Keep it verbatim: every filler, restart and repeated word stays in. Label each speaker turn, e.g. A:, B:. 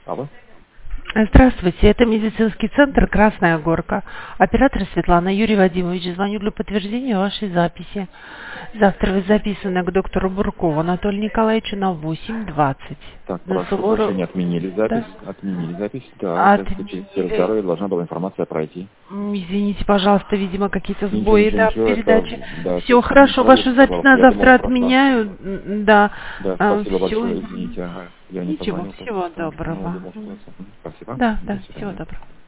A: Алло.
B: Здравствуйте, это медицинский центр «Красная Горка». Оператор Светлана. Юрий Вадимович, звоню для подтверждения вашей записи. Завтра вы записаны к доктору Буркову Анатолию Николаевичу на восемь двадцать.
A: Так,
B: На
A: прошу
B: Суворов...
A: прощения, отменили запись.
B: Да?
A: Отменили запись. Да, в случае
B: Отменили.
A: здоровья должна была информация пройти.
B: М, Извините, пожалуйста, видимо, какие-то
A: Ничего,
B: сбои,
A: ничего,
B: да,
A: ничего, это,
B: передачи.
A: да,
B: Все
A: тут
B: хорошо,
A: человек
B: вашу запись
A: сказал,
B: на
A: я думал,
B: завтра
A: прошла.
B: отменяю. М, Да,
A: Да,
B: а,
A: спасибо большое,
B: все.
A: извините, ага, я не
B: Ничего,
A: позвонил,
B: всего
A: потому что не
B: доброго.
A: думал, что это. Спасибо,
B: Да,
A: до
B: да, всего
A: свидания.
B: доброго.